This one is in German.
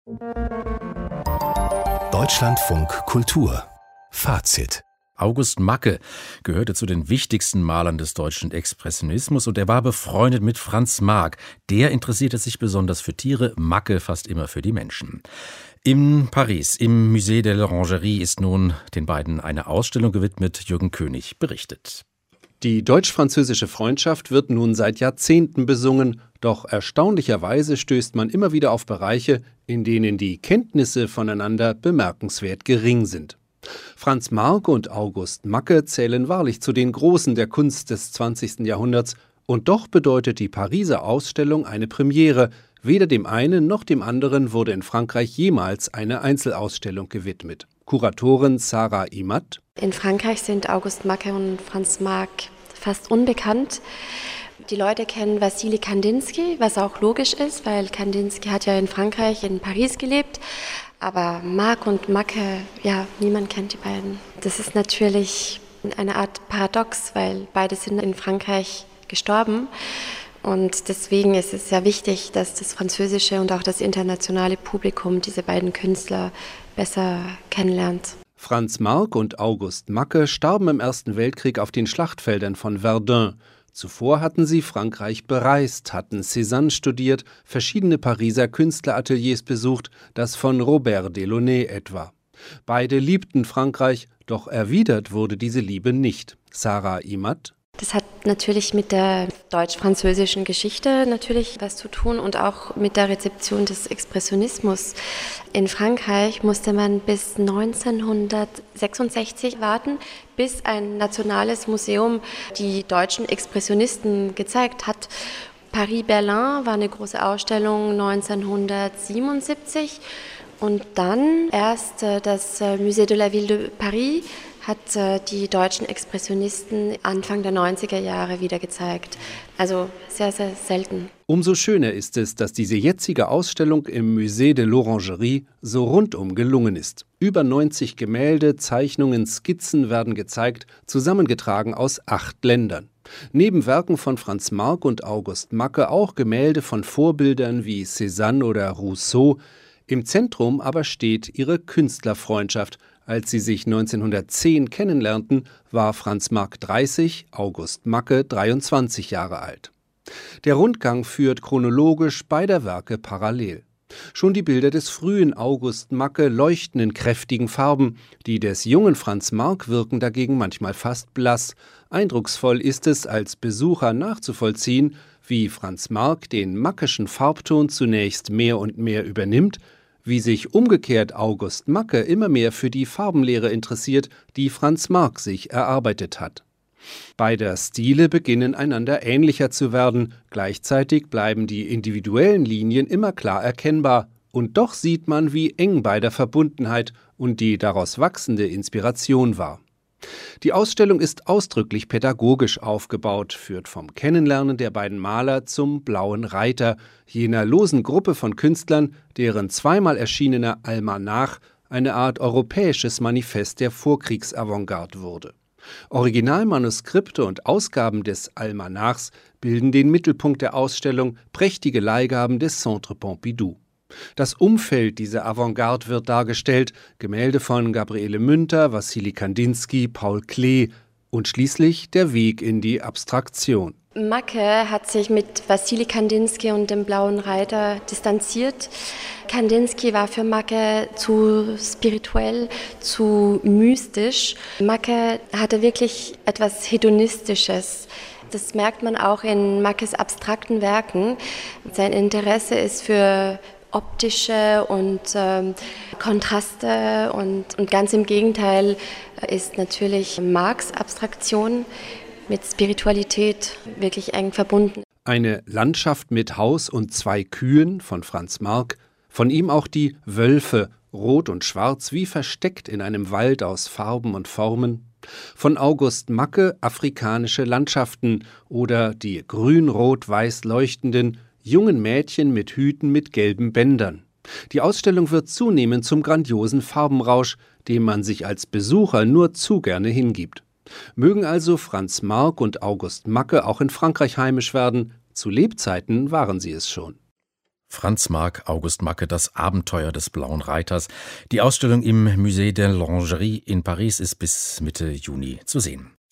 Deutschlandfunk Kultur Fazit. August Macke gehörte zu den wichtigsten Malern des deutschen Expressionismus und er war befreundet mit Franz Marc. Der interessierte sich besonders für Tiere, Macke fast immer für die Menschen. In Paris, im Musée de l'Orangerie, ist nun den beiden eine Ausstellung gewidmet. Jürgen König berichtet. Die deutsch-französische Freundschaft wird nun seit Jahrzehnten besungen, doch erstaunlicherweise stößt man immer wieder auf Bereiche, in denen die Kenntnisse voneinander bemerkenswert gering sind. Franz Marc und August Macke zählen wahrlich zu den Großen der Kunst des 20. Jahrhunderts, und doch bedeutet die Pariser Ausstellung eine Premiere. Weder dem einen noch dem anderen wurde in Frankreich jemals eine Einzelausstellung gewidmet. Kuratorin Sarah Imad: In Frankreich sind August Macke und Franz Marc fast unbekannt. Die Leute kennen Wassily Kandinsky, was auch logisch ist, weil Kandinsky hat ja in Frankreich, in Paris gelebt. Aber Marc und Macke, ja, niemand kennt die beiden. Das ist natürlich eine Art Paradox, weil beide sind in Frankreich gestorben. Und deswegen ist es sehr wichtig, dass das französische und auch das internationale Publikum diese beiden Künstler besser kennenlernt. Franz Marc und August Macke starben im Ersten Weltkrieg auf den Schlachtfeldern von Verdun. Zuvor hatten sie Frankreich bereist, hatten Cézanne studiert, verschiedene Pariser Künstlerateliers besucht, das von Robert Delaunay etwa. Beide liebten Frankreich, doch erwidert wurde diese Liebe nicht. Sarah Imad: Das hat natürlich mit der deutsch-französischen Geschichte natürlich was zu tun und auch mit der Rezeption des Expressionismus. In Frankreich musste man bis 1966 warten, bis ein nationales Museum die deutschen Expressionisten gezeigt hat. Paris-Berlin war eine große Ausstellung 1977 und dann erst das Musée de la Ville de Paris hat die deutschen Expressionisten Anfang der 90er Jahre wieder gezeigt. Also sehr, sehr selten. Umso schöner ist es, dass diese jetzige Ausstellung im Musée de l'Orangerie so rundum gelungen ist. Über 90 Gemälde, Zeichnungen, Skizzen werden gezeigt, zusammengetragen aus 8 Ländern. Neben Werken von Franz Marc und August Macke auch Gemälde von Vorbildern wie Cézanne oder Rousseau. Im Zentrum aber steht ihre Künstlerfreundschaft. Als sie sich 1910 kennenlernten, war Franz Marc 30, August Macke 23 Jahre alt. Der Rundgang führt chronologisch beider Werke parallel. Schon die Bilder des frühen August Macke leuchten in kräftigen Farben, die des jungen Franz Marc wirken dagegen manchmal fast blass. Eindrucksvoll ist es, als Besucher nachzuvollziehen, wie Franz Marc den mackeschen Farbton zunächst mehr und mehr übernimmt, wie sich umgekehrt August Macke immer mehr für die Farbenlehre interessiert, die Franz Marc sich erarbeitet hat. Beide Stile beginnen einander ähnlicher zu werden, gleichzeitig bleiben die individuellen Linien immer klar erkennbar, und doch sieht man, wie eng bei der Verbundenheit und die daraus wachsende Inspiration war. Die Ausstellung ist ausdrücklich pädagogisch aufgebaut, führt vom Kennenlernen der beiden Maler zum Blauen Reiter, jener losen Gruppe von Künstlern, deren zweimal erschienener Almanach eine Art europäisches Manifest der Vorkriegsavantgarde wurde. Originalmanuskripte und Ausgaben des Almanachs bilden den Mittelpunkt der Ausstellung, prächtige Leihgaben des Centre Pompidou. Das Umfeld dieser Avantgarde wird dargestellt, Gemälde von Gabriele Münter, Wassily Kandinsky, Paul Klee und schließlich der Weg in die Abstraktion. Macke hat sich mit Wassily Kandinsky und dem Blauen Reiter distanziert. Kandinsky war für Macke zu spirituell, zu mystisch. Macke hatte wirklich etwas Hedonistisches. Das merkt man auch in Mackes abstrakten Werken. Sein Interesse ist für optische und Kontraste und ganz im Gegenteil ist natürlich Marcs Abstraktion mit Spiritualität wirklich eng verbunden. Eine Landschaft mit Haus und 2 Kühen von Franz Marc, von ihm auch die Wölfe, rot und schwarz, wie versteckt in einem Wald aus Farben und Formen. Von August Macke afrikanische Landschaften oder die grün-rot-weiß leuchtenden jungen Mädchen mit Hüten mit gelben Bändern. Die Ausstellung wird zunehmend zum grandiosen Farbenrausch, dem man sich als Besucher nur zu gerne hingibt. Mögen also Franz Marc und August Macke auch in Frankreich heimisch werden, zu Lebzeiten waren sie es schon. Franz Marc, August Macke, das Abenteuer des Blauen Reiters. Die Ausstellung im Musée de la Lingerie in Paris ist bis Mitte Juni zu sehen.